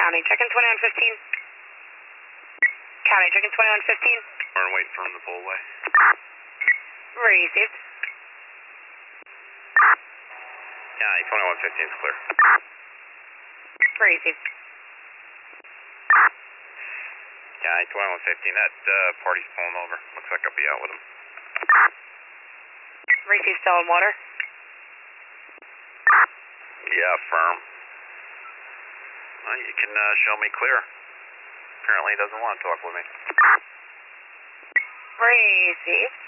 County, checking 2115. County, checking 2115. We're waiting for him to pull away. Received. County, 2115 is clear. Received. County, 2115, that party's pulling over. Looks like I'll be out with him. Received, still in water. Yeah, firm. Well, you can show me clear. Apparently he doesn't want to talk with me. Received.